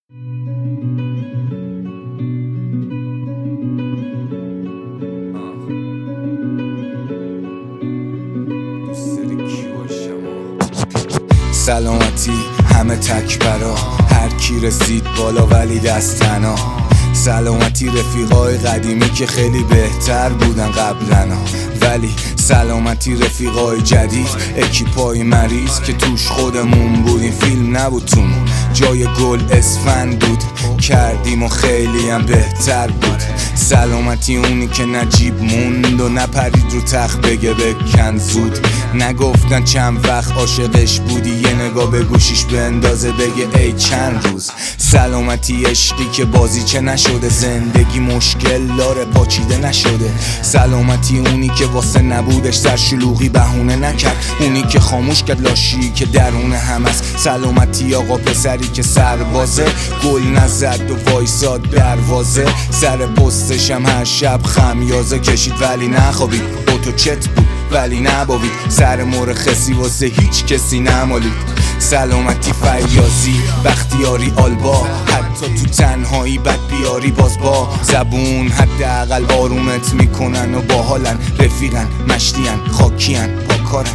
سلامتی همه تکبرا، هر کی رسید بالا ولی دست تنها. سلامتی رفیقای قدیمی که خیلی بهتر بودن قبلنا، ولی سلامتی رفیقای جدید، اکیپای مریض که توش خودمون بودیم. فیلم نبود تومون، جای گل اسفند بود، کردیم و خیلی هم بهتر بود. سلامتی اونی که نجیب موند و نپرید رو تخت بگه بکن زود. نگفتن چند وقت عاشقش بودی، یه نگاه به گوشیش بندازه بگه ای چند روز. سلامتی عشقی که بازیچه نشده، زندگی مشکل داره پاچیده نشده. سلامتی اونی که واسه نبودش سر شلوغی بهونه نکرد، اونی که خاموش کرد لاشی که درون هم است. سلامتی آقا پسری که سربازه، گل نزد و وایساد دروازه. سر پستش هم هر شب خمیازه کشید ولی نخوابید، اوتو چت بود ولی نباوید. سر مرخصی واسه هیچ کسی نمالید. سلامتی فیاضی بختیاری آلبا، حتی تو تنهایی بد بیاری باز با زبون حداقل آرومت میکنن و باحالن، رفیقن، مشتین، خاکین، پاکارن.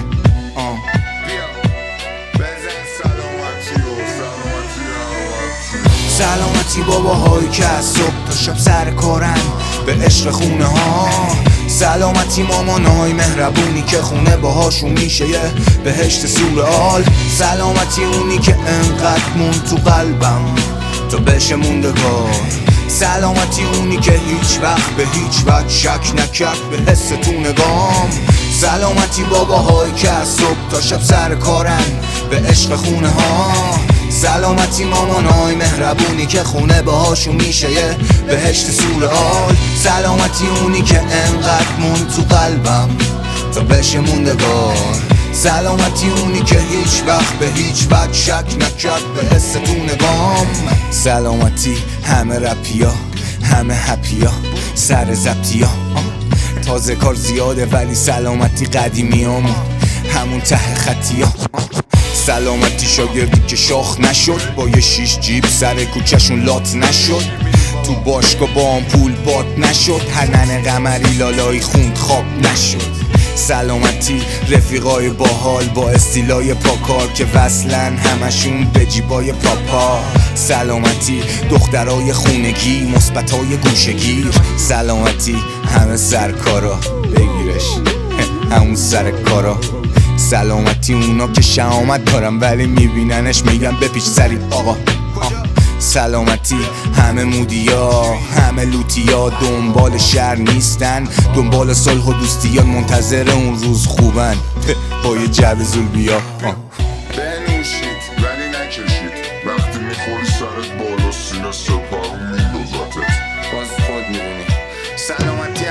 سلامتی باباهایی که از صبح تا شب سر کارن به عشق خونه ها. سلامتی مامانای مهربونی که خونه باهاشون میشه یه بهشت سورئال. سلامتی اونی که انقدر مون تو قلبم تا بشه موندگار. سلامتی اونی که هیچ وقت به هیچ وجه شک نکرد به حس تو نگام. سلامتی باباهایی که از صبح تا شب سر کارن به عشق خونه ها. سلامتی مامانای مهربونی که خونه باهاشون میشه یه بهشت سورئال. سلامتی اونی که انقدر مون تو قلبم تا بشه موندگار. سلامتی اونی که هیچ وقت به هیچ وجه شک نکرد به حس تو نگام. سلامتی همه رپیا، همه هپیا، سر زبطیا. تازه کار زیاده ولی سلامتی قدیمیامون همون ته خطیا. سلامتی شاگردی که شاخ نشد، با یه 6 جیب سر کوچه‌شون لات نشد. تو باشگاه با آمپول باد نشد، هنن قمری لالایی خوند خواب نشد. سلامتی رفیقای باحال با استیلای پاکار که وصلن همشون به جیبای پاپا. سلامتی دخترای خونگی، مثبتای گوشگیر. سلامتی همه سرکارا، بگیرش همون سر کارا. سلامتی اونا که شهامت دارن ولی میبیننش میگن بپیچ سری آقا. سلامتی همه مودیا، همه لوتیا، دنبال شر نیستن، دنبال صلح و دوستیان، منتظر اون روز خوبن با یه جعبه زول بیا. بنوشید ولی نکشید، وقتی میخوری سرت بالا سینه سپرون میدوزتت، باز خود میدونی. سلامتی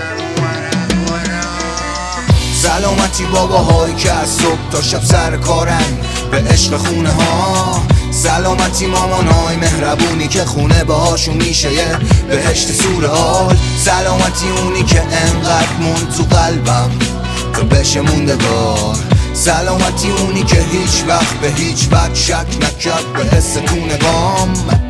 سلامتی باباهایی که از صبح تا شب سر کارن به عشق خونه ها. سلامتی مامانای مهربونی که خونه باهاشون میشه یه بهشت سورئال. سلامتی اونی که انقدر مون تو قلبم تا بشه موندگار. سلامتی اونی که هیچ وقت به هیچ وجه شک نکرد به حس تو نگام.